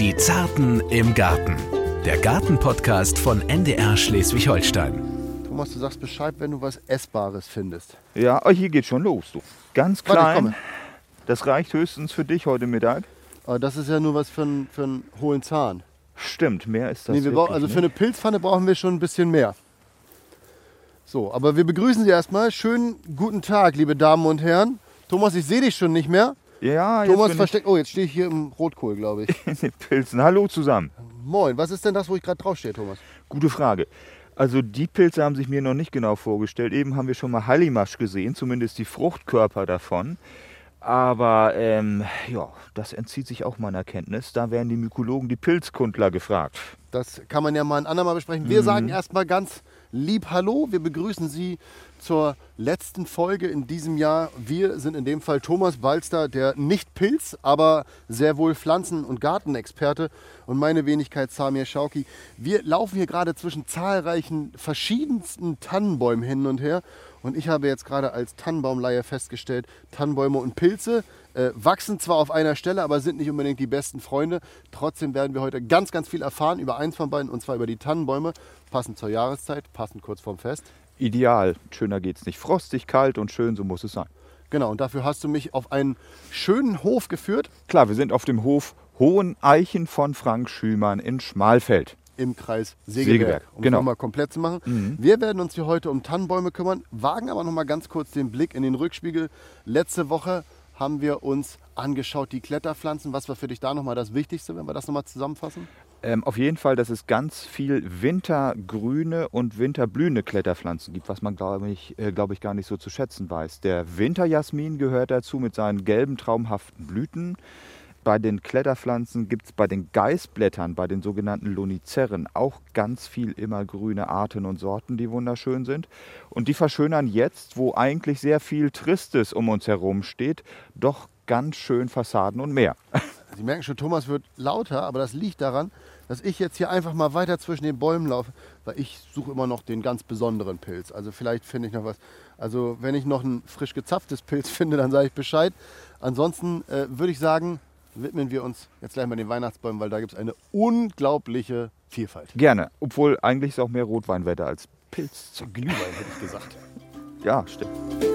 Die Zarten im Garten. Der Garten-Podcast von NDR Schleswig-Holstein. Thomas, du sagst Bescheid, wenn du was Essbares findest. Ja, hier geht schon los. Du. Ganz Warte, ich klein. komme. Das reicht höchstens für dich heute Mittag. Aber das ist ja nur was für einen hohlen Zahn. Stimmt, mehr ist das Nee, wir brauchen, also wirklich für eine Pilzpfanne brauchen wir schon ein bisschen mehr. So, aber wir begrüßen Sie erstmal. Schönen guten Tag, liebe Damen und Herren. Thomas, ich sehe dich schon nicht mehr. nicht. Ja, Thomas jetzt versteckt. Oh, jetzt stehe ich hier im Rotkohl, glaube ich. bin ich in den Pilzen. Hallo zusammen. Moin, was ist denn das, wo ich gerade draufstehe, Thomas? Gute Frage. Also die Pilze haben sich mir noch nicht genau vorgestellt. Eben haben wir schon mal Hallimasch gesehen, zumindest die Fruchtkörper davon. Aber ja, das entzieht sich auch meiner Kenntnis. Da werden die Mykologen, die Pilzkundler gefragt. Das kann man ja mal ein andermal besprechen. Wir sagen erstmal ganz lieb Hallo. Wir begrüßen Sie zur letzten Folge in diesem Jahr. Wir sind in dem Fall Thomas Balster, der nicht Pilz, aber sehr wohl Pflanzen- und Gartenexperte, und meine Wenigkeit Samir Schauki. Wir laufen hier gerade zwischen zahlreichen verschiedensten Tannenbäumen hin und her. Und ich habe jetzt gerade als Tannenbaumleihe festgestellt, Tannenbäume und Pilze wachsen zwar auf einer Stelle, aber sind nicht unbedingt die besten Freunde. Trotzdem werden wir heute ganz, ganz viel erfahren über eins von beiden, und zwar über die Tannenbäume, passend zur Jahreszeit, passend kurz vorm Fest. Ideal, schöner geht's nicht. Frostig, kalt und schön, so muss es sein. Genau, und dafür hast du mich auf einen schönen Hof geführt. Klar, wir sind auf dem Hof Hoheneichen von Frank Schümann in Schmalfeld. Im Kreis Segeberg, um genau. es nochmal komplett zu machen. Wir werden uns hier heute um Tannenbäume kümmern, wagen aber nochmal ganz kurz den Blick in den Rückspiegel. Letzte Woche haben wir uns angeschaut, die Kletterpflanzen. Was war für dich da nochmal das Wichtigste, wenn wir das nochmal zusammenfassen? Auf jeden Fall, dass es ganz viel wintergrüne und winterblühende Kletterpflanzen gibt, was man, glaube ich, gar nicht so zu schätzen weiß. Der Winterjasmin gehört dazu mit seinen gelben, traumhaften Blüten. Bei den Kletterpflanzen gibt es bei den Geißblättern, bei den sogenannten Loniceren, auch ganz viel immergrüne Arten und Sorten, die wunderschön sind. Und die verschönern jetzt, wo eigentlich sehr viel Tristes um uns herum steht, doch ganz schön Fassaden und mehr. Sie merken schon, Thomas wird lauter, aber das liegt daran, dass ich jetzt hier einfach mal weiter zwischen den Bäumen laufe, weil ich suche immer noch den ganz besonderen Pilz. Also vielleicht finde ich noch was. Also wenn ich noch ein frisch gezapftes Pilz finde, dann sage ich Bescheid. Ansonsten würde ich sagen, widmen wir uns jetzt gleich mal den Weihnachtsbäumen, weil da gibt es eine unglaubliche Vielfalt. Gerne, obwohl eigentlich ist auch mehr Rotweinwetter als Pilz. Glühwein hätte ich gesagt. Ja, stimmt.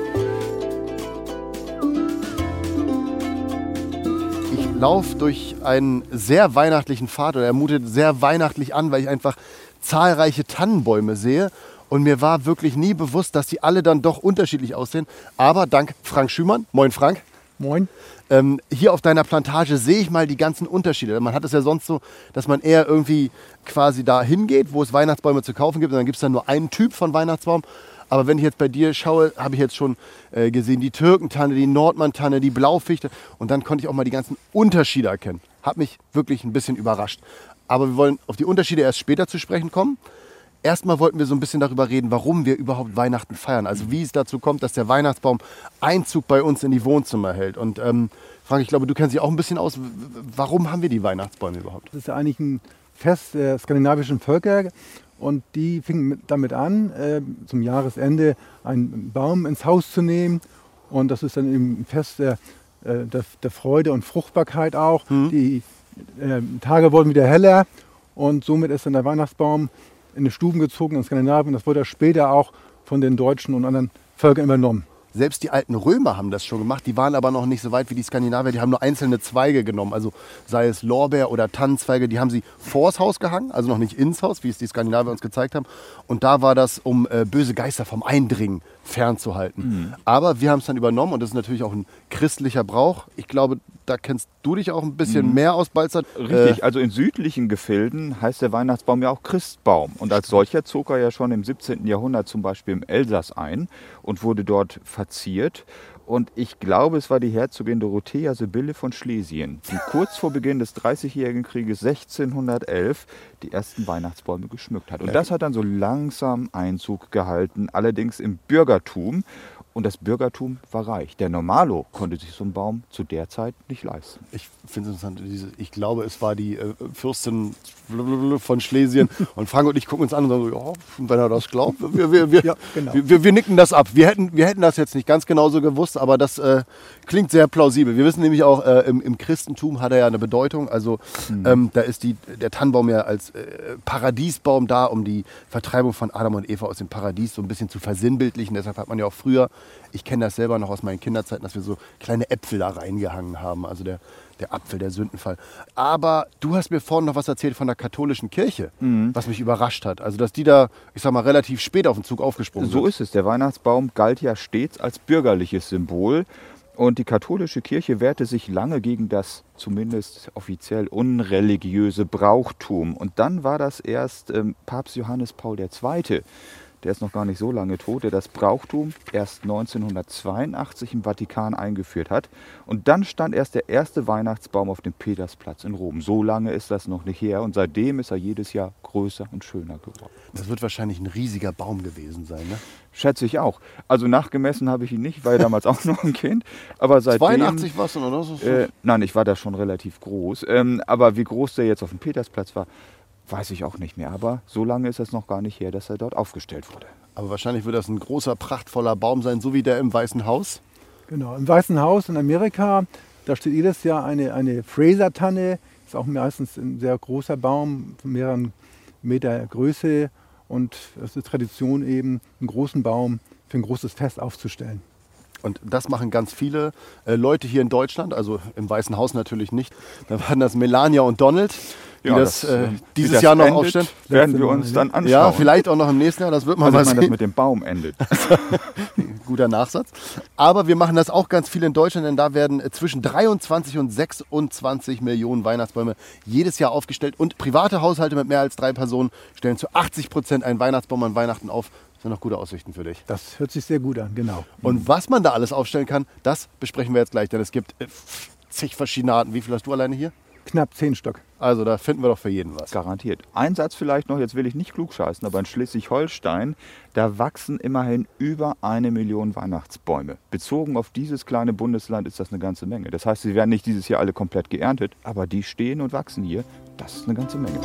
Ich laufe durch einen sehr weihnachtlichen Pfad, oder er mutet sehr weihnachtlich an, weil ich einfach zahlreiche Tannenbäume sehe. Und mir war wirklich nie bewusst, dass die alle dann doch unterschiedlich aussehen. Aber dank Frank Schümann, moin Frank. Moin. Hier auf deiner Plantage sehe ich mal die ganzen Unterschiede. Man hat es ja sonst so, dass man eher irgendwie quasi da hingeht, wo es Weihnachtsbäume zu kaufen gibt. Und dann gibt es dann nur einen Typ von Weihnachtsbaum. Aber wenn ich jetzt bei dir schaue, habe ich jetzt schon gesehen, die Türkentanne, die Nordmann-Tanne, die Blaufichte. Und dann konnte ich auch mal die ganzen Unterschiede erkennen. Hat mich wirklich ein bisschen überrascht. Aber wir wollen auf die Unterschiede erst später zu sprechen kommen. Erstmal wollten wir so ein bisschen darüber reden, warum wir überhaupt Weihnachten feiern. Also wie es dazu kommt, dass der Weihnachtsbaum Einzug bei uns in die Wohnzimmer hält. Und Frank, ich glaube, du kennst dich auch ein bisschen aus. Warum haben wir die Weihnachtsbäume überhaupt? Das ist ja eigentlich ein Fest der skandinavischen Völker. Und die fingen damit an, zum Jahresende einen Baum ins Haus zu nehmen. Und das ist dann eben ein Fest der Freude und Fruchtbarkeit auch. Die Tage wurden wieder heller. Und somit ist dann der Weihnachtsbaum in die Stuben gezogen in Skandinavien. Das wurde später auch von den Deutschen und anderen Völkern übernommen. Selbst die alten Römer haben das schon gemacht. Die waren aber noch nicht so weit wie die Skandinavier. Die haben nur einzelne Zweige genommen. Also sei es Lorbeer- oder Tannenzweige. Die haben sie vors Haus gehangen, also noch nicht ins Haus, wie es die Skandinavier uns gezeigt haben. Und da war das, um böse Geister vom Eindringen fernzuhalten. Aber wir haben es dann übernommen, und das ist natürlich auch ein christlicher Brauch. Ich glaube, da kennst du dich auch ein bisschen mehr aus, Balzer. Richtig, also in südlichen Gefilden heißt der Weihnachtsbaum ja auch Christbaum. Und als solcher zog er ja schon im 17. Jahrhundert zum Beispiel im Elsass ein und wurde dort verziert. Und ich glaube, es war die Herzogin Dorothea Sibylle von Schlesien, die kurz vor Beginn des Dreißigjährigen Krieges 1611 die ersten Weihnachtsbäume geschmückt hat. Und das hat dann so langsam Einzug gehalten, allerdings im Bürgertum. Und das Bürgertum war reich. Der Normalo konnte sich so einen Baum zu der Zeit nicht leisten. Ich finde es interessant, ich glaube, es war die Fürstin von Schlesien. Und Frank und ich gucken uns an und sagen so, ja, wenn er das glaubt, wir nicken das ab. Wir hätten das jetzt nicht ganz genauso gewusst, aber das klingt sehr plausibel. Wir wissen nämlich auch, im Christentum hat er ja eine Bedeutung. Also da ist der Tannenbaum ja als Paradiesbaum da, um die Vertreibung von Adam und Eva aus dem Paradies so ein bisschen zu versinnbildlichen. Deshalb hat man ja auch früher, ich kenne das selber noch aus meinen Kinderzeiten, dass wir so kleine Äpfel da reingehangen haben. Also der Apfel, der Sündenfall. Aber du hast mir vorhin noch was erzählt von der katholischen Kirche, was mich überrascht hat. Also dass die da, ich sag mal, relativ spät auf den Zug aufgesprungen sind. So ist es. Der Weihnachtsbaum galt ja stets als bürgerliches Symbol. Und die katholische Kirche wehrte sich lange gegen das zumindest offiziell unreligiöse Brauchtum. Und dann war das erst Papst Johannes Paul II., der ist noch gar nicht so lange tot, der das Brauchtum erst 1982 im Vatikan eingeführt hat. Und dann stand erst der erste Weihnachtsbaum auf dem Petersplatz in Rom. So lange ist das noch nicht her und seitdem ist er jedes Jahr größer und schöner geworden. Das wird wahrscheinlich ein riesiger Baum gewesen sein, ne? Schätze ich auch. Also nachgemessen habe ich ihn nicht, war ja damals auch noch ein Kind. Aber seitdem, 82 warst du, oder? Nein, ich war da schon relativ groß. Aber wie groß der jetzt auf dem Petersplatz war, weiß ich auch nicht mehr. Aber so lange ist es noch gar nicht her, dass er dort aufgestellt wurde. Aber wahrscheinlich wird das ein großer, prachtvoller Baum sein, so wie der im Weißen Haus. Genau, im Weißen Haus in Amerika, da steht jedes Jahr eine Fraser-Tanne. Ist auch meistens ein sehr großer Baum, von mehreren Meter Größe. Und es ist Tradition eben, einen großen Baum für ein großes Fest aufzustellen. Und das machen ganz viele Leute hier in Deutschland, also im Weißen Haus natürlich nicht. Da waren das Melania und Donald, die dieses Jahr noch aufstellen. Werden wir uns dann anschauen. Ja, vielleicht auch noch im nächsten Jahr, das wird man mal sehen. Das mit dem Baum endet. Guter Nachsatz. Aber wir machen das auch ganz viel in Deutschland, denn da werden zwischen 23 und 26 Millionen Weihnachtsbäume jedes Jahr aufgestellt. Und private Haushalte mit mehr als 3 Personen stellen zu 80% einen Weihnachtsbaum an Weihnachten auf. Das sind noch gute Aussichten für dich. Das hört sich sehr gut an, genau. Und was man da alles aufstellen kann, das besprechen wir jetzt gleich, denn es gibt zig verschiedene Arten. Wie viel hast du alleine hier? Knapp 10 Stück. Also da finden wir doch für jeden was. Garantiert. Ein Satz vielleicht noch, jetzt will ich nicht klugscheißen, aber in Schleswig-Holstein, da wachsen immerhin über 1 Million Weihnachtsbäume. Bezogen auf dieses kleine Bundesland ist das eine ganze Menge. Das heißt, sie werden nicht dieses Jahr alle komplett geerntet, aber die stehen und wachsen hier. Das ist eine ganze Menge.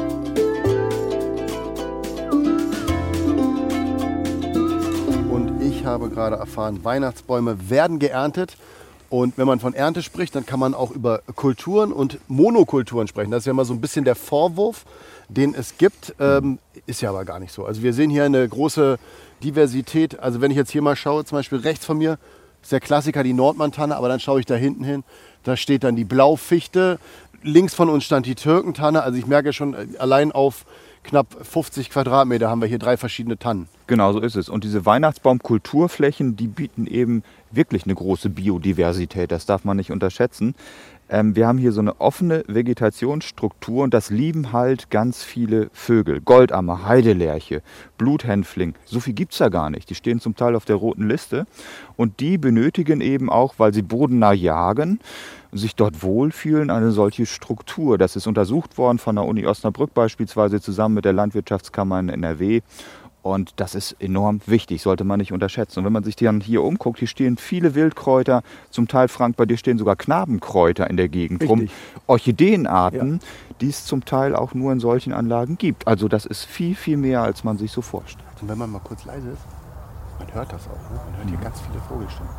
Und ich habe gerade erfahren, Weihnachtsbäume werden geerntet. Und wenn man von Ernte spricht, dann kann man auch über Kulturen und Monokulturen sprechen. Das ist ja mal so ein bisschen der Vorwurf, den es gibt. Ist ja aber gar nicht so. Also wir sehen hier eine große Diversität. Also wenn ich jetzt hier mal schaue, zum Beispiel rechts von mir ist der Klassiker die Nordmann-Tanne, aber dann schaue ich da hinten hin, da steht dann die Blaufichte. Links von uns stand die Türkentanne. Also ich merke schon, allein auf knapp 50 Quadratmeter haben wir hier 3 verschiedene Tannen. Genau so ist es. Und diese Weihnachtsbaum-Kulturflächen, die bieten eben wirklich eine große Biodiversität. Das darf man nicht unterschätzen. Wir haben hier so eine offene Vegetationsstruktur und das lieben halt ganz viele Vögel. Goldammer, Heidelerche, Bluthänfling, so viel gibt es da gar nicht. Die stehen zum Teil auf der roten Liste und die benötigen eben auch, weil sie bodennah jagen, sich dort wohlfühlen, eine solche Struktur. Das ist untersucht worden von der Uni Osnabrück beispielsweise zusammen mit der Landwirtschaftskammer in NRW. Und das ist enorm wichtig, sollte man nicht unterschätzen. Und wenn man sich dann hier umguckt, hier stehen viele Wildkräuter, zum Teil, Frank, bei dir stehen sogar Knabenkräuter in der Gegend rum. Orchideenarten, die es zum Teil auch nur in solchen Anlagen gibt. Also das ist viel, viel mehr, als man sich so vorstellt. Und wenn man mal kurz leise ist, man hört das auch. Ne? Man hört hier ganz viele Vogelstimmen.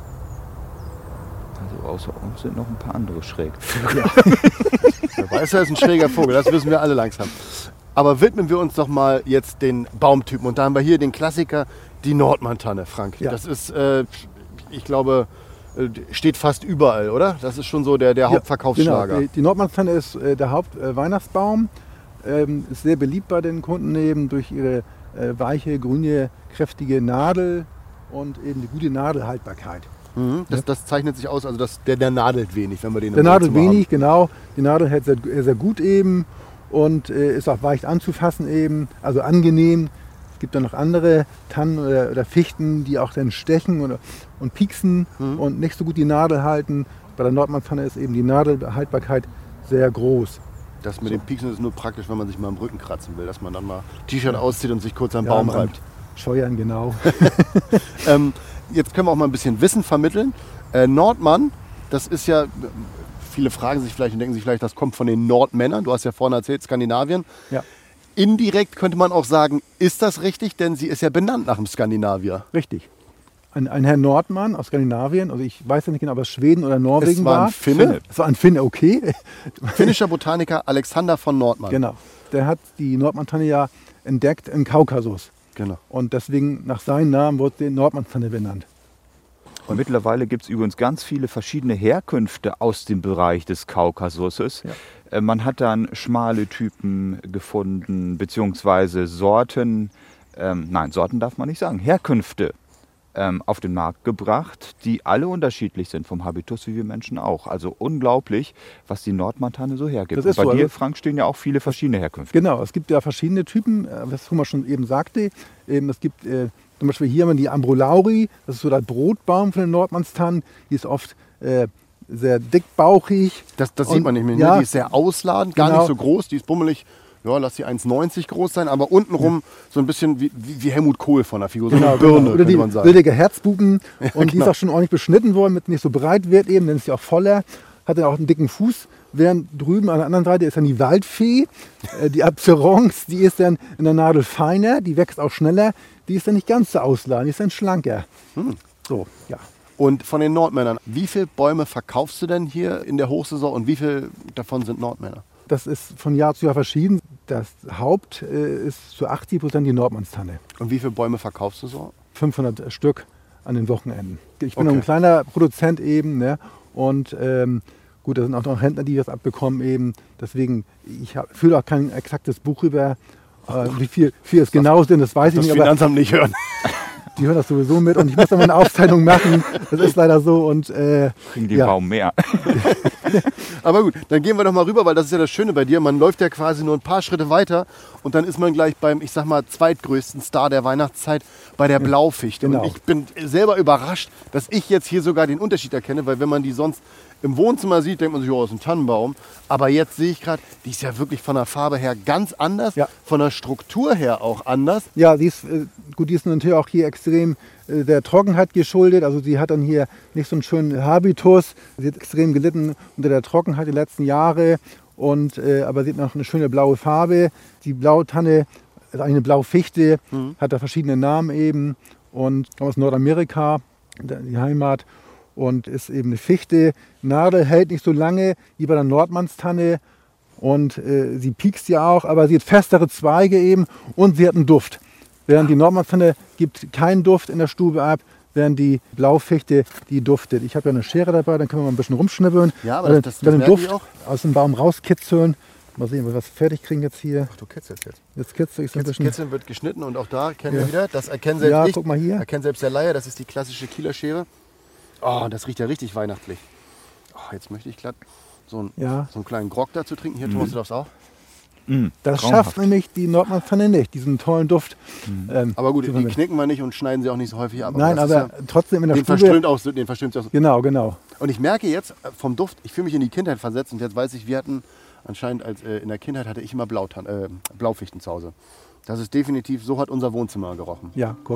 Also außer uns sind noch ein paar andere schräg. Ja. Der Weißer ist ein schräger Vogel, das wissen wir alle langsam. Aber widmen wir uns doch mal jetzt den Baumtypen. Und da haben wir hier den Klassiker, die Nordmann-Tanne, Frank. Ja. Das ist, ich glaube, steht fast überall, oder? Das ist schon so der Hauptverkaufsschlager. Genau. Die Nordmann-Tanne ist der Hauptweihnachtsbaum. Ist sehr beliebt bei den Kunden eben durch ihre weiche, grüne, kräftige Nadel und eben die gute Nadelhaltbarkeit. Mhm. Das zeichnet sich aus, also der nadelt wenig, wenn wir den Der nadelt wenig, genau. Die Nadel hält sehr gut eben. Und ist auch leicht anzufassen eben, also angenehm. Es gibt dann noch andere Tannen oder Fichten, die auch dann stechen und pieksen und nicht so gut die Nadel halten. Bei der Nordmann-Tanne ist eben die Nadelhaltbarkeit sehr groß. Das mit dem Pieksen ist nur praktisch, wenn man sich mal am Rücken kratzen will, dass man dann mal T-Shirt auszieht und sich kurz am Baum reibt. Scheuern, genau. jetzt können wir auch mal ein bisschen Wissen vermitteln. Nordmann, das ist ja, viele fragen sich vielleicht und denken sich vielleicht, das kommt von den Nordmännern. Du hast ja vorhin erzählt, Skandinavien. Ja. Indirekt könnte man auch sagen, ist das richtig? Denn sie ist ja benannt nach dem Skandinavier. Richtig. Ein Herr Nordmann aus Skandinavien, also ich weiß ja nicht genau, ob es Schweden oder Norwegen Es war ein Finne. Es war ein Finne, okay. Finnischer Botaniker Alexander von Nordmann. Genau. Der hat die Nordmann-Tanne ja entdeckt im Kaukasus. Genau. Und deswegen nach seinem Namen wurde die Nordmann-Tanne benannt. Und mittlerweile gibt es übrigens ganz viele verschiedene Herkünfte aus dem Bereich des Kaukasuses. Ja. Man hat dann schmale Typen gefunden, beziehungsweise Sorten, Sorten darf man nicht sagen, Herkünfte auf den Markt gebracht, die alle unterschiedlich sind vom Habitus wie wir Menschen auch. Also unglaublich, was die Nordmann-Tanne so hergibt. Das ist Und bei so, dir, also Frank, stehen ja auch viele verschiedene Herkünfte. Genau, es gibt ja verschiedene Typen, was Thomas schon eben sagte. Es gibt zum Beispiel hier haben wir die Ambrolauri, das ist so der Brotbaum von den Nordmannstannen. Die ist oft sehr dickbauchig. Das sieht man nicht mehr. Ja, Die ist sehr ausladend, gar genau. nicht so groß. Die ist bummelig. Ja, lass die 1,90 groß sein, aber untenrum so ein bisschen wie Helmut Kohl von der Figur. So eine Birne, Oder könnte die man sagen. willige Herzbuben. Und die genau. ist auch schon ordentlich beschnitten worden, damit nicht so breit wird eben, dann ist sie auch voller. Hat dann auch einen dicken Fuß. Während drüben an der anderen Seite ist dann die Waldfee, die Abserance, die ist dann in der Nadel feiner, die wächst auch schneller. Die ist dann nicht ganz so ausladend, die ist dann schlanker. So, ja. Und von den Nordmännern, wie viele Bäume verkaufst du denn hier in der Hochsaison und wie viele davon sind Nordmänner? Das ist von Jahr zu Jahr verschieden. Das Haupt ist zu 80% die Nordmannstanne. Und wie viele Bäume verkaufst du so? 500 Stück an den Wochenenden. Ich bin Okay. noch ein kleiner Produzent eben, ne? Und gut, da sind auch noch Händler, die das abbekommen eben. Deswegen, ich fühle auch kein exaktes Buch über, wie viel es genau sind, das weiß ich Das nicht. Aber Finanzamt nicht hören. die hören das sowieso mit und ich muss dann mal eine Aufzeichnung machen. Das ist leider so. Und Kriegen die ja. Baum mehr. Aber gut, dann gehen wir doch mal rüber, weil das ist ja das Schöne bei dir. Man läuft ja quasi nur ein paar Schritte weiter und dann ist man gleich beim, ich sag mal, zweitgrößten Star der Weihnachtszeit, bei der Blaufichte. Genau. Und ich bin selber überrascht, dass ich jetzt hier sogar den Unterschied erkenne, weil wenn man die sonst im Wohnzimmer sieht, denkt man sich, oh, das ist ein Tannenbaum. Aber jetzt sehe ich gerade, die ist ja wirklich von der Farbe her ganz anders, Ja. von der Struktur her auch anders. ja, die ist natürlich auch hier extrem der Trockenheit geschuldet. Also sie hat dann hier nicht so einen schönen Habitus. Sie hat extrem gelitten unter der Trockenheit die letzten Jahre. Aber sie hat noch eine schöne blaue Farbe. Die Blautanne ist eigentlich eine Blaufichte, hat da verschiedene Namen eben und kommt aus Nordamerika, die Heimat. Und ist eben eine Fichte. Nadel hält nicht so lange wie bei der Nordmannstanne. Und sie piekst ja auch, aber sie hat festere Zweige eben und sie hat einen Duft. Während die Nordmannstanne gibt keinen Duft in der Stube ab, während die Blaufichte, die duftet. Ich habe ja eine Schere dabei, dann können wir mal ein bisschen rumschnibbeln. Ja, aber das dann den merke ich Duft auch. aus dem Baum rauskitzeln. Mal sehen, ob wir was fertig kriegen jetzt hier. Ach, du kitzelst jetzt. Jetzt kitzel ich so ein bisschen. Kitzeln wird geschnitten und auch da kennen Ja. wir wieder, das erkennen selbst Ja, ich. guck mal hier. Erkennt selbst der Laie, das ist die klassische Kieler Schere. Oh, das riecht ja richtig weihnachtlich. Oh, jetzt möchte ich glatt so einen kleinen Grog dazu trinken. Hier, Thomas, du darfst auch. Das Traumhaft. schafft nämlich die Nordmannstanne nicht, diesen tollen Duft. Aber gut, zu die vermitteln. knicken wir nicht und schneiden sie auch nicht so häufig ab. Nein, das aber ist ja, trotzdem in der den Stube. verströmt sie auch so. Genau. Und ich merke jetzt vom Duft, ich fühle mich in die Kindheit versetzt und jetzt weiß ich, wir hatten anscheinend in der Kindheit hatte ich immer Blaufichten zu Hause. Das ist definitiv, so hat unser Wohnzimmer gerochen. Ja, guck.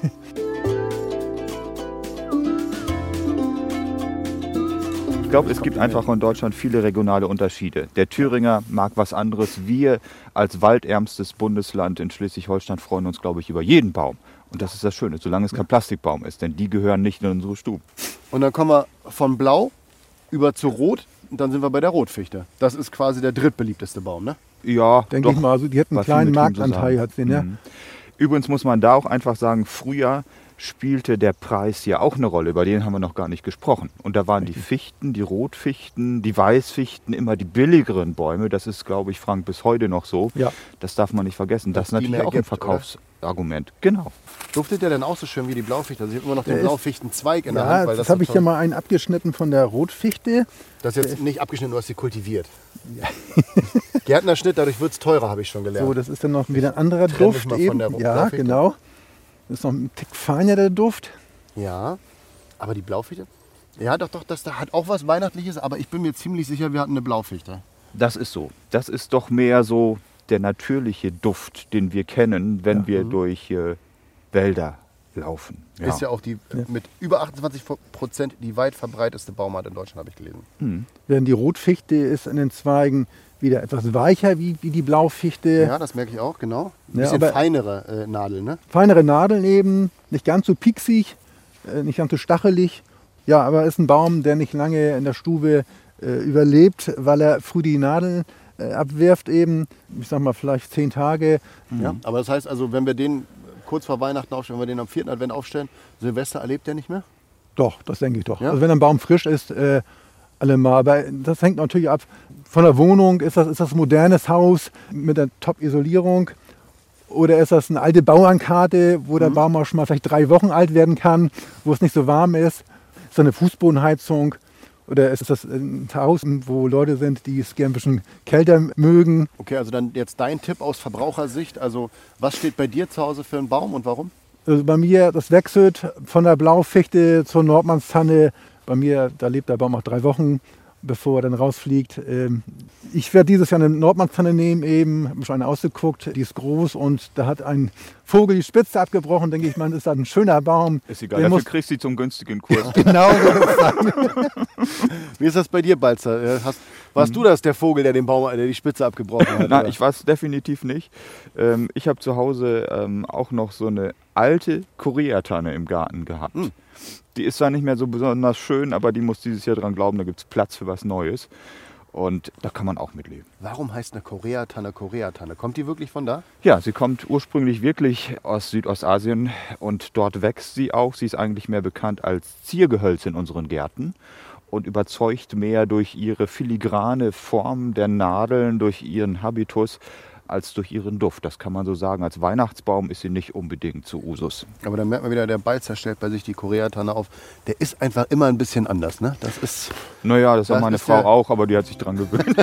Ich glaube, es gibt einfach in Deutschland viele regionale Unterschiede. Der Thüringer mag was anderes. Wir als waldärmstes Bundesland in Schleswig-Holstein freuen uns, glaube ich, über jeden Baum. Und das ist das Schöne, solange es kein Plastikbaum ist, denn die gehören nicht in unsere Stuben. Und dann kommen wir von Blau über zu Rot und dann sind wir bei der Rotfichte. Das ist quasi der drittbeliebteste Baum, ne? Ja, Denke ich mal, also die hat einen was kleinen viele Typen so Marktanteil, sagen. hat sie, ne? Übrigens muss man da auch einfach sagen, früher spielte der Preis ja auch eine Rolle, über den haben wir noch gar nicht gesprochen. Und da waren die Fichten, die Rotfichten, die Weißfichten immer die billigeren Bäume. Das ist, glaube ich, Frank, bis heute noch so. Ja. Das darf man nicht vergessen. Das ist Dass die natürlich mehr auch ein gibt, Verkaufsargument. Genau. Duftet der denn auch so schön wie die Blaufichte? Also ich habe immer noch den Der ist- Blaufichtenzweig in der Ja, Hand. Weil jetzt das habe ich ja mal einen abgeschnitten von der Rotfichte. Das ist jetzt nicht abgeschnitten, du hast sie kultiviert. Gärtnerschnitt, dadurch wird es teurer, habe ich schon gelernt. So, das ist dann noch wieder ein anderer trenne mich Duft mal von eben. der Ja, Blaufichte. genau. Das ist noch ein Tick feiner, der Duft. Ja, aber die Blaufichte? Ja, doch, das da hat auch was Weihnachtliches, aber ich bin mir ziemlich sicher, wir hatten eine Blaufichte. Das ist so. Das ist doch mehr so der natürliche Duft, den wir kennen, wenn wir durch Wälder laufen. Ist ja auch mit über 28% die weit verbreiteste Baumart in Deutschland, habe ich gelesen. Während die Rotfichte ist in den Zweigen wieder etwas weicher wie die Blaufichte. Ja, das merke ich auch, genau. Ein bisschen feinere Nadeln, ne? Feinere Nadeln eben, nicht ganz so pieksig, nicht ganz so stachelig. Ja, aber ist ein Baum, der nicht lange in der Stube überlebt, weil er früh die Nadeln abwirft eben. Ich sag mal vielleicht 10 Tage. Ja, aber das heißt also, wenn wir den kurz vor Weihnachten aufstellen, wenn wir den am 4. Advent aufstellen, Silvester erlebt der nicht mehr? Doch, das denke ich doch. Ja? Also wenn ein Baum frisch ist, allemal. Aber das hängt natürlich ab von der Wohnung. Ist das ein modernes Haus mit der Top-Isolierung? Oder ist das eine alte Bauernkarte, wo der Baum auch schon mal vielleicht 3 Wochen alt werden kann, wo es nicht so warm ist? Ist das eine Fußbodenheizung? Oder ist das ein Haus, wo Leute sind, die es gerne ein bisschen kälter mögen? Okay, also dann jetzt dein Tipp aus Verbrauchersicht. Also was steht bei dir zu Hause für einen Baum und warum? Also bei mir, das wechselt von der Blaufichte zur Nordmannstanne. Bei mir, da lebt der Baum auch 3 Wochen, bevor er dann rausfliegt. Ich werde dieses Jahr eine Nordmannstanne nehmen eben, habe mir schon eine ausgeguckt, die ist groß und da hat ein Vogel die Spitze abgebrochen, denke ich, man, ist das ein schöner Baum. Ist egal, dafür kriegst du sie zum günstigen Kurs. Genau so ist es. Wie ist das bei dir, Balzer? Warst du das, der Vogel, der den Baum, der die Spitze abgebrochen hat? Nein, oder? ich war es definitiv nicht. Ich habe zu Hause auch noch so eine alte Koreatanne im Garten gehabt. Die ist zwar nicht mehr so besonders schön, aber die muss dieses Jahr dran glauben, da gibt es Platz für was Neues. Und da kann man auch mitleben. Warum heißt eine Koreatanne Koreatanne? Kommt die wirklich von da? Ja, sie kommt ursprünglich wirklich aus Südostasien und dort wächst sie auch. Sie ist eigentlich mehr bekannt als Ziergehölz in unseren Gärten und überzeugt mehr durch ihre filigrane Form der Nadeln, durch ihren Habitus, als durch ihren Duft. Das kann man so sagen. Als Weihnachtsbaum ist sie nicht unbedingt zu Usus. Aber dann merkt man wieder, der Balzer stellt bei sich die Koreatanne auf. Der ist einfach immer ein bisschen anders, ne? Das ist... Naja, das hat meine Frau auch, aber die hat sich dran gewöhnt.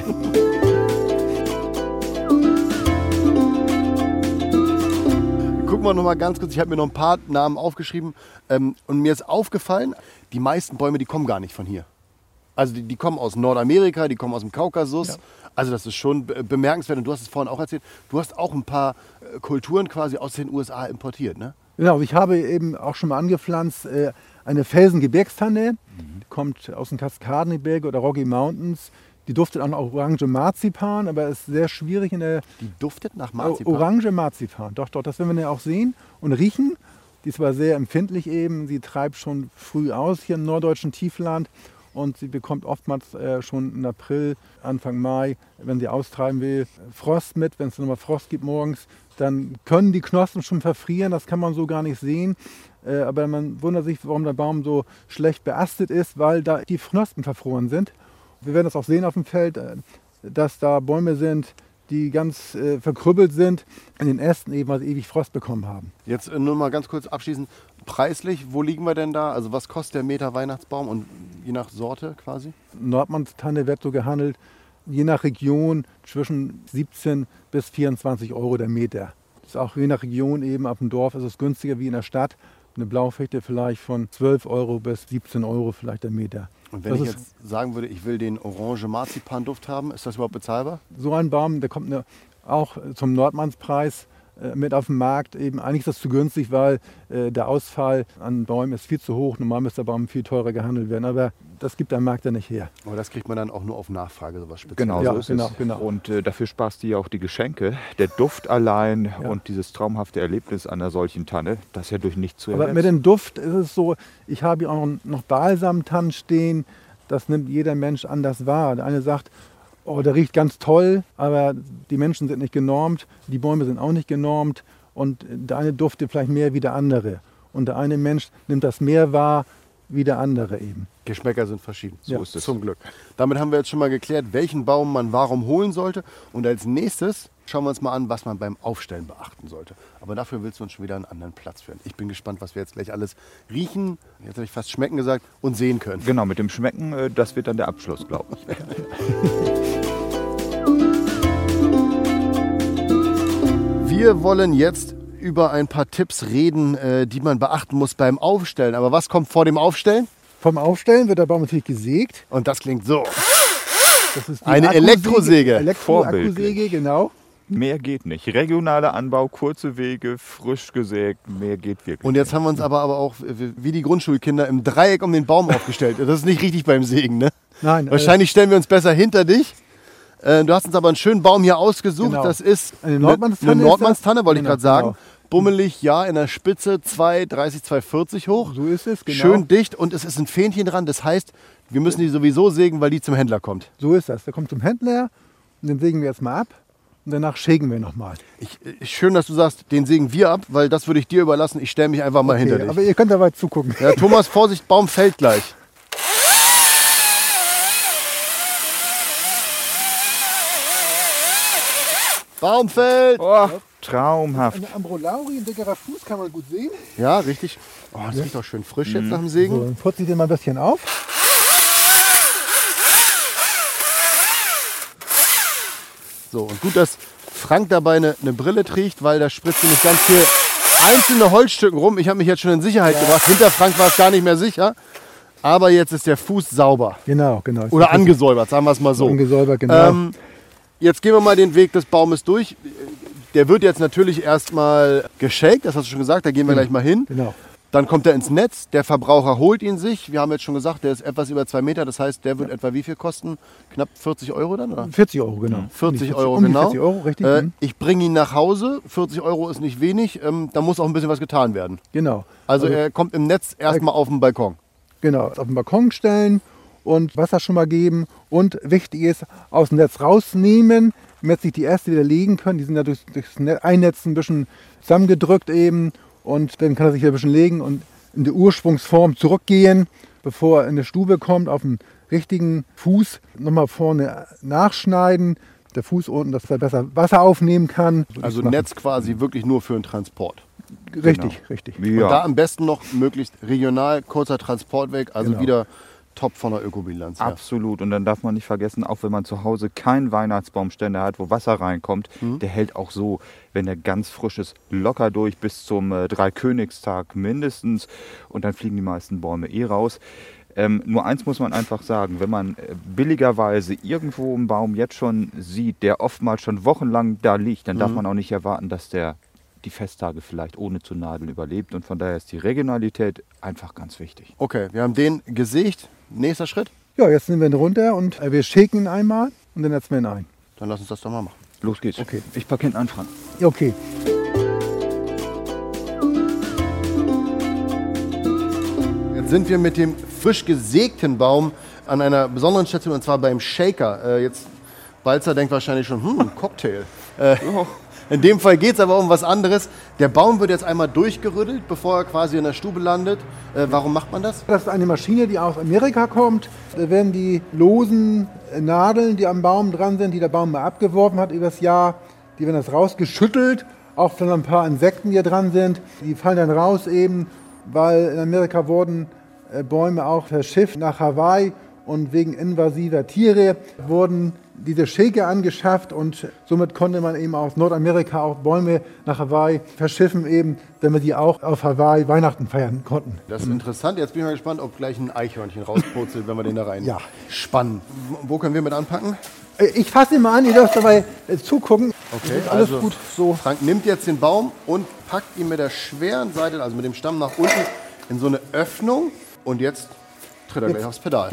Gucken wir noch mal ganz kurz. Ich habe mir noch ein paar Namen aufgeschrieben. Und mir ist aufgefallen, die meisten Bäume, die kommen gar nicht von hier. Also die kommen aus Nordamerika, die kommen aus dem Kaukasus. Ja. Also das ist schon bemerkenswert. Und du hast es vorhin auch erzählt, du hast auch ein paar Kulturen quasi aus den USA importiert, ne? Genau, ich habe eben auch schon mal angepflanzt eine Felsengebirgstanne. Die kommt aus den Kaskadengebirge oder Rocky Mountains. Die duftet auch nach Orange Marzipan, aber ist sehr schwierig in der... Die duftet nach Marzipan? Orange Marzipan, doch, das werden wir ja auch sehen und riechen. Die ist aber sehr empfindlich eben. Sie treibt schon früh aus hier im norddeutschen Tiefland. Und sie bekommt oftmals schon im April, Anfang Mai, wenn sie austreiben will, Frost mit. Wenn es nochmal Frost gibt morgens, dann können die Knospen schon verfrieren. Das kann man so gar nicht sehen. Aber man wundert sich, warum der Baum so schlecht beastet ist, weil da die Knospen verfroren sind. Wir werden das auch sehen auf dem Feld, dass da Bäume sind, die ganz verkrüppelt sind in den Ästen, eben weil sie ewig Frost bekommen haben. Jetzt nur mal ganz kurz abschließend. Preislich, wo liegen wir denn da? Also was kostet der Meter Weihnachtsbaum und je nach Sorte quasi? Nordmannstanne wird so gehandelt, je nach Region zwischen 17 bis 24 Euro der Meter. Das ist auch je nach Region eben, auf dem Dorf ist es günstiger wie in der Stadt. Eine Blaufichte vielleicht von 12 Euro bis 17 Euro vielleicht der Meter. Und wenn ich jetzt sagen würde, ich will den orange Marzipan-Duft haben, ist das überhaupt bezahlbar? So ein Baum, der kommt auch zum Nordmannspreis mit auf den Markt. Eben, eigentlich ist das zu günstig, weil der Ausfall an Bäumen ist viel zu hoch. Normal müsste der Baum viel teurer gehandelt werden, aber das gibt der Markt ja nicht her. Aber das kriegt man dann auch nur auf Nachfrage, sowas Spezielles. Genau, ja, so ist es. Genau. Und dafür sparst du ja auch die Geschenke. Der Duft allein und dieses traumhafte Erlebnis einer solchen Tanne, das ist ja durch nichts zu ersetzen. Aber mit dem Duft ist es so, ich habe hier auch noch Balsamtannen stehen, das nimmt jeder Mensch anders wahr. Der eine sagt, oh, der riecht ganz toll, aber die Menschen sind nicht genormt, die Bäume sind auch nicht genormt und der eine duftet vielleicht mehr wie der andere. Und der eine Mensch nimmt das mehr wahr wie der andere eben. Geschmäcker sind verschieden, so ist es. Zum Glück. Damit haben wir jetzt schon mal geklärt, welchen Baum man warum holen sollte. Und als nächstes schauen wir uns mal an, was man beim Aufstellen beachten sollte. Aber dafür willst du uns schon wieder einen anderen Platz führen. Ich bin gespannt, was wir jetzt gleich alles riechen, jetzt habe ich fast schmecken gesagt, und sehen können. Genau, mit dem Schmecken, das wird dann der Abschluss, glaube ich. Wir wollen jetzt über ein paar Tipps reden, die man beachten muss beim Aufstellen. Aber was kommt vor dem Aufstellen? Vom Aufstellen wird der Baum natürlich gesägt. Und das klingt so. Das ist die Eine Elektrosäge. Elektroakkusäge, genau. Mehr geht nicht. Regionaler Anbau, kurze Wege, frisch gesägt, mehr geht wirklich Und jetzt haben wir uns aber auch wie die Grundschulkinder im Dreieck um den Baum aufgestellt. Das ist nicht richtig beim Sägen, ne? Nein, Wahrscheinlich stellen wir uns besser hinter dich. Du hast uns aber einen schönen Baum hier ausgesucht. Genau. Das ist Eine Nordmannstanne Eine ist Nordmannstanne, wollte ich Genau, gerade sagen. genau. Bummelig, ja, in der Spitze 2,30, 2,40 hoch. So ist es, genau. Schön dicht und es ist ein Fähnchen dran. Das heißt, wir müssen die sowieso sägen, weil die zum Händler kommt. So ist das. Der kommt zum Händler und den sägen wir jetzt mal ab und danach schägen wir nochmal. Schön, dass du sagst, den sägen wir ab, weil das würde ich dir überlassen. Ich stelle mich einfach mal hinter dich. Aber ihr könnt dabei zugucken. Ja, Thomas, Vorsicht, Baum fällt gleich. Baum fällt! Oh, traumhaft. Eine Ambrolauri, ein dickerer Fuß, kann man gut sehen. Ja, richtig. Oh, das riecht auch schön frisch jetzt nach dem Sägen. So, dann putze ich den mal ein bisschen auf. So, und gut, dass Frank dabei eine Brille trägt, weil da spritzt nicht ganz viel einzelne Holzstücken rum. Ich habe mich jetzt schon in Sicherheit gebracht. Hinter Frank war es gar nicht mehr sicher. Aber jetzt ist der Fuß sauber. Genau. Oder angesäubert, sagen wir es mal so. Angesäubert, genau. Jetzt gehen wir mal den Weg des Baumes durch. Der wird jetzt natürlich erstmal geshakt, das hast du schon gesagt, da gehen wir gleich mal hin. Genau. Dann kommt er ins Netz, der Verbraucher holt ihn sich. Wir haben jetzt schon gesagt, der ist etwas über 2 Meter, das heißt, der wird etwa wie viel kosten? Knapp 40 Euro dann, oder? 40 Euro, genau. 40 Euro, um die genau. 40 Euro, richtig. Ich bringe ihn nach Hause, 40 Euro ist nicht wenig, da muss auch ein bisschen was getan werden. Genau. Also er kommt im Netz erstmal auf den Balkon. Genau, auf den Balkon stellen und Wasser schon mal geben. Und wichtig ist, aus dem Netz rausnehmen, damit sich die Äste wieder legen können. Die sind ja durchs Einnetzen ein bisschen zusammengedrückt eben. Und dann kann er sich wieder ein bisschen legen und in die Ursprungsform zurückgehen, bevor er in die Stube kommt, auf den richtigen Fuß nochmal vorne nachschneiden. Der Fuß unten, dass er besser Wasser aufnehmen kann. Also Netz quasi wirklich nur für den Transport. Richtig, richtig. Und da am besten noch möglichst regional, kurzer Transportweg, also Genau. wieder top von der Ökobilanz. Ja. Absolut. Und dann darf man nicht vergessen, auch wenn man zu Hause keinen Weihnachtsbaumständer hat, wo Wasser reinkommt, der hält auch so, wenn er ganz frisch ist, locker durch bis zum Dreikönigstag mindestens. Und dann fliegen die meisten Bäume raus. Nur eins muss man einfach sagen, wenn man billigerweise irgendwo einen Baum jetzt schon sieht, der oftmals schon wochenlang da liegt, dann darf man auch nicht erwarten, dass der die Festtage vielleicht ohne zu nadeln überlebt. Und von daher ist die Regionalität einfach ganz wichtig. Okay, wir haben den gesägt. Nächster Schritt? Ja, jetzt nehmen wir ihn runter und wir shaken ihn einmal und dann setzen wir ihn ein. Dann lass uns das doch mal machen. Los geht's. Okay. Ich packe hinten an, Frank. Ja, okay. Jetzt sind wir mit dem frisch gesägten Baum an einer besonderen Station, und zwar beim Shaker. Jetzt Balzer denkt wahrscheinlich schon, ein Cocktail. In dem Fall geht es aber um was anderes. Der Baum wird jetzt einmal durchgerüttelt, bevor er quasi in der Stube landet. Warum macht man das? Das ist eine Maschine, die aus Amerika kommt. Da werden die losen Nadeln, die am Baum dran sind, die der Baum mal abgeworfen hat übers Jahr, die werden das rausgeschüttelt. Auch von ein paar Insekten, die hier dran sind. Die fallen dann raus eben, weil in Amerika wurden Bäume auch verschifft nach Hawaii. Und wegen invasiver Tiere wurden diese Shaker angeschafft und somit konnte man eben aus Nordamerika auch Bäume nach Hawaii verschiffen, eben, damit die auch auf Hawaii Weihnachten feiern konnten. Das ist interessant. Jetzt bin ich mal gespannt, ob gleich ein Eichhörnchen rauspurzelt, wenn wir den da rein spannen. Wo können wir mit anpacken? Ich fasse ihn mal an, ihr dürft dabei zugucken. Okay, das ist alles also gut so. Frank nimmt jetzt den Baum und packt ihn mit der schweren Seite, also mit dem Stamm nach unten, in so eine Öffnung. Und jetzt tritt er gleich aufs Pedal.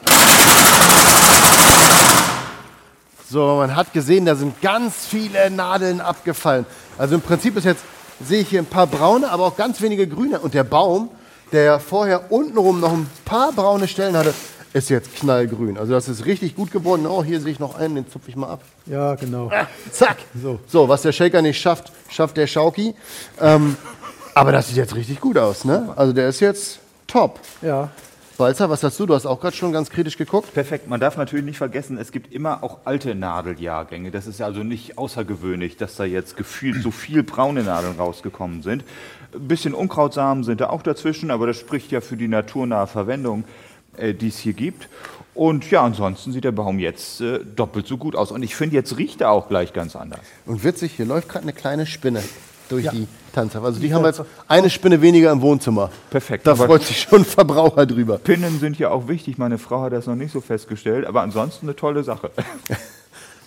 So, man hat gesehen, da sind ganz viele Nadeln abgefallen. Also im Prinzip ist jetzt, sehe ich hier ein paar braune, aber auch ganz wenige grüne. Und der Baum, der ja vorher untenrum noch ein paar braune Stellen hatte, ist jetzt knallgrün. Also das ist richtig gut geworden. Oh, hier sehe ich noch einen, den zupfe ich mal ab. Ja, genau. Zack. So. Was der Shaker nicht schafft, schafft der Schauki. Aber das sieht jetzt richtig gut aus, ne? Also der ist jetzt top. Ja. Balzer, was hast du? Du hast auch gerade schon ganz kritisch geguckt. Perfekt. Man darf natürlich nicht vergessen, es gibt immer auch alte Nadeljahrgänge. Das ist also nicht außergewöhnlich, dass da jetzt gefühlt so viel braune Nadeln rausgekommen sind. Ein bisschen Unkrautsamen sind da auch dazwischen, aber das spricht ja für die naturnahe Verwendung, die es hier gibt. Und ja, ansonsten sieht der Baum jetzt doppelt so gut aus. Und ich finde, jetzt riecht er auch gleich ganz anders. Und witzig, hier läuft gerade eine kleine Spinne durch die Tanzhaft. Also die haben jetzt eine Spinne weniger im Wohnzimmer. Perfekt. Da freut sich schon ein Verbraucher drüber. Pinnen sind ja auch wichtig. Meine Frau hat das noch nicht so festgestellt, aber ansonsten eine tolle Sache.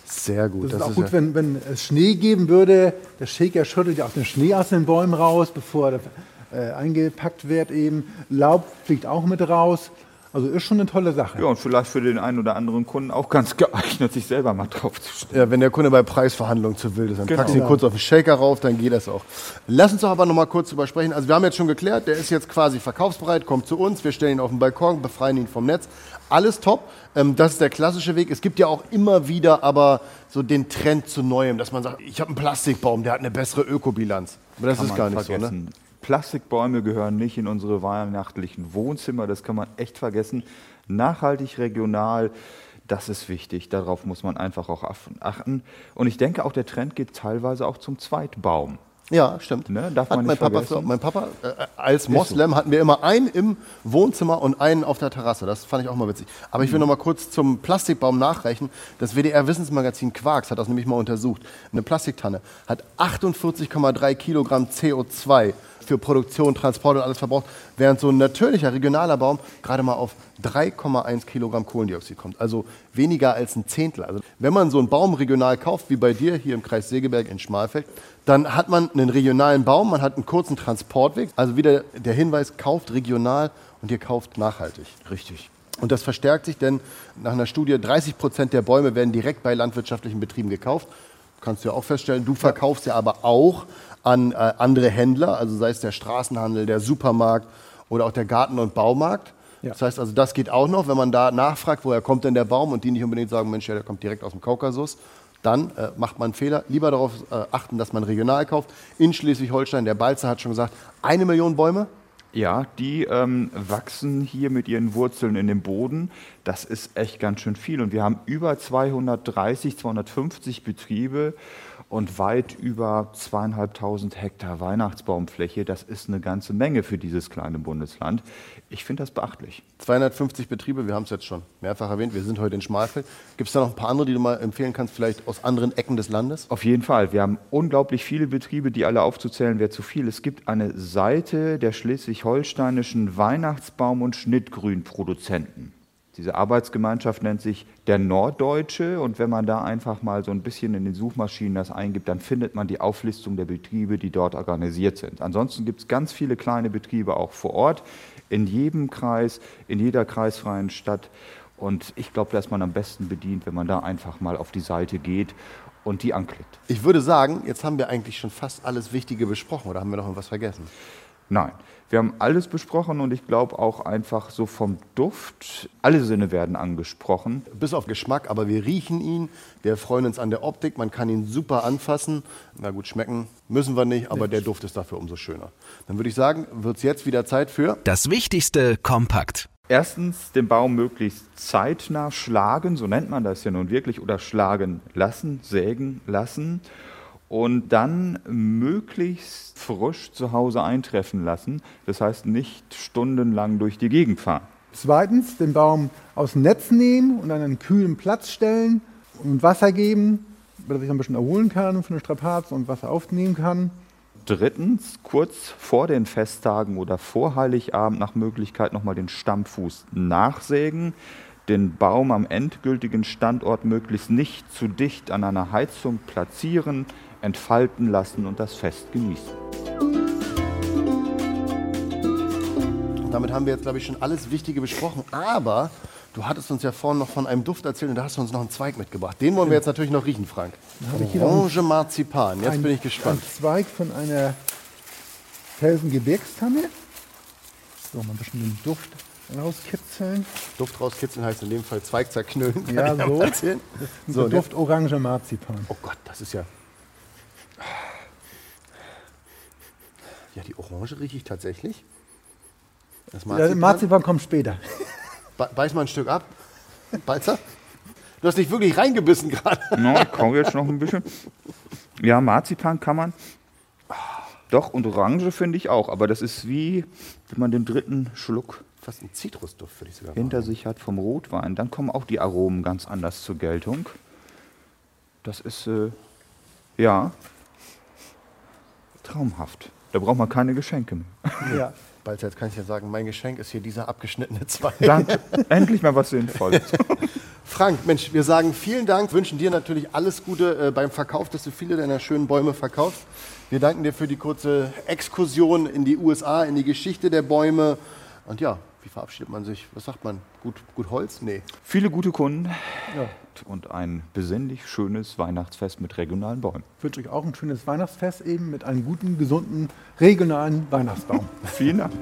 Sehr gut. Das ist auch gut, wenn es Schnee geben würde. Der Shaker schüttelt ja auch den Schnee aus den Bäumen raus, bevor er eingepackt wird eben. Laub fliegt auch mit raus. Also ist schon eine tolle Sache. Ja, und vielleicht für den einen oder anderen Kunden auch ganz geeignet, sich selber mal drauf zu stellen. Ja, wenn der Kunde bei Preisverhandlungen zu wild ist, dann Genau. packst du ihn kurz auf den Shaker rauf, dann geht das auch. Lass uns doch aber noch mal kurz drüber sprechen. Also wir haben jetzt schon geklärt, der ist jetzt quasi verkaufsbereit, kommt zu uns, wir stellen ihn auf den Balkon, befreien ihn vom Netz. Alles top, das ist der klassische Weg. Es gibt ja auch immer wieder aber so den Trend zu Neuem, dass man sagt, ich habe einen Plastikbaum, der hat eine bessere Ökobilanz. Aber das ist gar nicht so, ne? Plastikbäume gehören nicht in unsere weihnachtlichen Wohnzimmer, das kann man echt vergessen. Nachhaltig, regional, das ist wichtig, darauf muss man einfach auch achten. Und ich denke auch, der Trend geht teilweise auch zum Zweitbaum. Ja, stimmt. Ne? Darf Hat man nicht vergessen. mein Papa, als Moslem hatten wir immer einen im Wohnzimmer und einen auf der Terrasse. Das fand ich auch mal witzig. Aber ich will noch mal kurz zum Plastikbaum nachreichen. Das WDR-Wissensmagazin Quarks hat das nämlich mal untersucht. Eine Plastiktanne hat 48,3 Kilogramm CO2 für Produktion, Transport und alles verbraucht, während so ein natürlicher, regionaler Baum gerade mal auf 3,1 Kilogramm Kohlendioxid kommt. Also weniger als ein Zehntel. Also wenn man so einen Baum regional kauft, wie bei dir hier im Kreis Segeberg in Schmalfeld, dann hat man einen regionalen Baum, man hat einen kurzen Transportweg. Also wieder der Hinweis, kauft regional und ihr kauft nachhaltig. Richtig. Und das verstärkt sich, denn nach einer Studie 30% der Bäume werden direkt bei landwirtschaftlichen Betrieben gekauft. Kannst du ja auch feststellen, du verkaufst ja aber auch an andere Händler, also sei es der Straßenhandel, der Supermarkt oder auch der Garten- und Baumarkt. Ja. Das heißt also, das geht auch noch, wenn man da nachfragt, woher kommt denn der Baum und die nicht unbedingt sagen, Mensch, ja, der kommt direkt aus dem Kaukasus. Dann macht man einen Fehler. Lieber darauf achten, dass man regional kauft. In Schleswig-Holstein, der Balzer hat schon gesagt, 1 Million Bäume. Ja, die wachsen hier mit ihren Wurzeln in den Boden. Das ist echt ganz schön viel. Und wir haben über 250 Betriebe und weit über 2.500 Hektar Weihnachtsbaumfläche. Das ist eine ganze Menge für dieses kleine Bundesland. Ich finde das beachtlich. 250 Betriebe, wir haben es jetzt schon mehrfach erwähnt, wir sind heute in Schmalfeld. Gibt es da noch ein paar andere, die du mal empfehlen kannst, vielleicht aus anderen Ecken des Landes? Auf jeden Fall. Wir haben unglaublich viele Betriebe, die alle aufzuzählen wäre zu viel. Es gibt eine Seite der schleswig-holsteinischen Weihnachtsbaum- und Schnittgrünproduzenten. Diese Arbeitsgemeinschaft nennt sich der Norddeutsche und wenn man da einfach mal so ein bisschen in den Suchmaschinen das eingibt, dann findet man die Auflistung der Betriebe, die dort organisiert sind. Ansonsten gibt es ganz viele kleine Betriebe auch vor Ort, in jedem Kreis, in jeder kreisfreien Stadt. Und ich glaube, da ist man am besten bedient, wenn man da einfach mal auf die Seite geht und die anklickt. Ich würde sagen, jetzt haben wir eigentlich schon fast alles Wichtige besprochen, oder haben wir noch irgendwas vergessen? Nein, wir haben alles besprochen und ich glaube auch einfach so vom Duft, alle Sinne werden angesprochen. Bis auf Geschmack, aber wir riechen ihn, wir freuen uns an der Optik, man kann ihn super anfassen. Na gut, schmecken müssen wir nicht, aber der Duft ist dafür umso schöner. Dann würde ich sagen, wird es jetzt wieder Zeit für... Das Wichtigste kompakt. Erstens, den Baum möglichst zeitnah schlagen, so nennt man das ja nun wirklich, oder schlagen lassen, sägen lassen. Und dann möglichst frisch zu Hause eintreffen lassen. Das heißt, nicht stundenlang durch die Gegend fahren. Zweitens, den Baum aus dem Netz nehmen und an einen kühlen Platz stellen und Wasser geben, damit er sich ein bisschen erholen kann und von der Strapazen und Wasser aufnehmen kann. Drittens, kurz vor den Festtagen oder vor Heiligabend nach Möglichkeit nochmal den Stammfuß nachsägen. Den Baum am endgültigen Standort möglichst nicht zu dicht an einer Heizung platzieren, entfalten lassen und das Fest genießen. Damit haben wir jetzt, glaube ich, schon alles Wichtige besprochen. Aber du hattest uns ja vorhin noch von einem Duft erzählt und da hast du uns noch einen Zweig mitgebracht. Den wollen wir jetzt natürlich noch riechen, Frank. Orange Marzipan. Jetzt bin ich gespannt. Ein Zweig von einer Felsengebirgstanne. So, mal ein bisschen den Duft rauskitzeln. Duft rauskitzeln heißt in dem Fall Zweig zerknüllen. Kann Ja, ich so. mal erzählen. So, Duft Orange Marzipan. Oh Gott, das ist ja... Ja, die Orange rieche ich tatsächlich. Das Marzipan kommt später. Beiß mal ein Stück ab. Balzer? Du hast nicht wirklich reingebissen gerade. No, ich kaufe jetzt noch ein bisschen. Ja, Marzipan kann man. Doch, und Orange finde ich auch. Aber das ist wie, wenn man den dritten Schluck Fast ein Zitrusduft, würde ich sogar hinter sagen. sich hat vom Rotwein. Dann kommen auch die Aromen ganz anders zur Geltung. Das ist, ja, traumhaft. Da braucht man keine Geschenke mehr. Ja. Balzer, jetzt kann ich ja sagen, mein Geschenk ist hier dieser abgeschnittene Zweig. Danke. Endlich mal was Sinnvolles. Frank, Mensch, wir sagen vielen Dank, wünschen dir natürlich alles Gute beim Verkauf, dass du viele deiner schönen Bäume verkaufst. Wir danken dir für die kurze Exkursion in die USA, in die Geschichte der Bäume. Und ja, wie verabschiedet man sich? Was sagt man? Gut Holz? Nee. Viele gute Kunden und ein besinnlich schönes Weihnachtsfest mit regionalen Bäumen. Ich wünsche euch auch ein schönes Weihnachtsfest eben mit einem guten, gesunden, regionalen Weihnachtsbaum. Vielen Dank.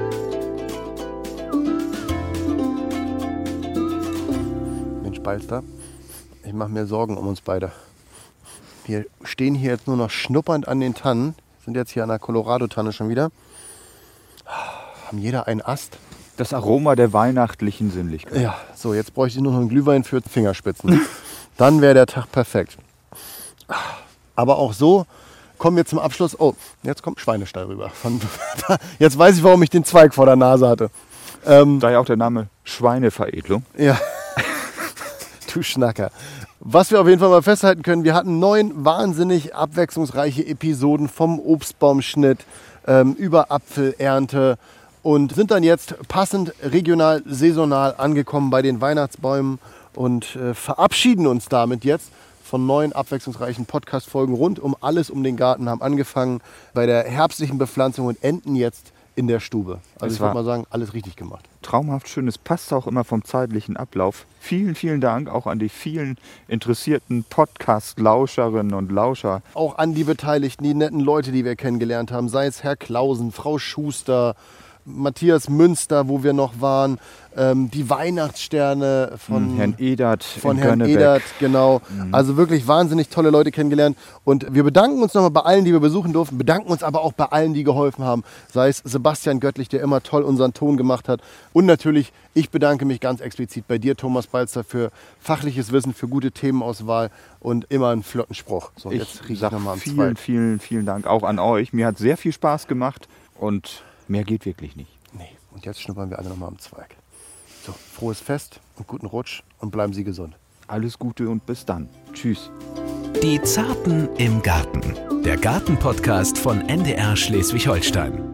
Mensch, Balster, ich mache mir Sorgen um uns beide. Wir stehen hier jetzt nur noch schnuppernd an den Tannen, sind jetzt hier an der Colorado-Tanne schon wieder. Haben jeder einen Ast. Das Aroma der weihnachtlichen Sinnlichkeit. Ja, so, jetzt bräuchte ich nur noch einen Glühwein für Fingerspitzen. Dann wäre der Tag perfekt. Aber auch so kommen wir zum Abschluss. Oh, jetzt kommt Schweinestall rüber. Jetzt weiß ich, warum ich den Zweig vor der Nase hatte. Daher auch der Name Schweineveredelung. Ja, du Schnacker. Was wir auf jeden Fall mal festhalten können, wir hatten 9 wahnsinnig abwechslungsreiche Episoden vom Obstbaumschnitt über Apfelernte und sind dann jetzt passend regional, saisonal angekommen bei den Weihnachtsbäumen und verabschieden uns damit jetzt von 9 abwechslungsreichen Podcast-Folgen rund um alles um den Garten, haben angefangen bei der herbstlichen Bepflanzung und enden jetzt in der Stube. Also ich würde mal sagen, alles richtig gemacht. Traumhaft schön, es passt auch immer vom zeitlichen Ablauf. Vielen, vielen Dank auch an die vielen interessierten Podcast-Lauscherinnen und Lauscher. Auch an die Beteiligten, die netten Leute, die wir kennengelernt haben, sei es Herr Klausen, Frau Schuster, Matthias Münster, wo wir noch waren, die Weihnachtssterne von Herrn Edert, von Herrn Edert, genau. Also wirklich wahnsinnig tolle Leute kennengelernt. Und wir bedanken uns nochmal bei allen, die wir besuchen durften, bedanken uns aber auch bei allen, die geholfen haben. Sei es Sebastian Göttlich, der immer toll unseren Ton gemacht hat. Und natürlich, ich bedanke mich ganz explizit bei dir, Thomas Balzer, für fachliches Wissen, für gute Themenauswahl und immer einen flotten Spruch. So, jetzt riech ich nochmal am Zweig. Vielen Dank auch an euch. Mir hat sehr viel Spaß gemacht und mehr geht wirklich nicht. Nee, und jetzt schnuppern wir alle nochmal am Zweig. So, frohes Fest und guten Rutsch und bleiben Sie gesund. Alles Gute und bis dann. Tschüss. Die Zarten im Garten. Der Garten-Podcast von NDR Schleswig-Holstein.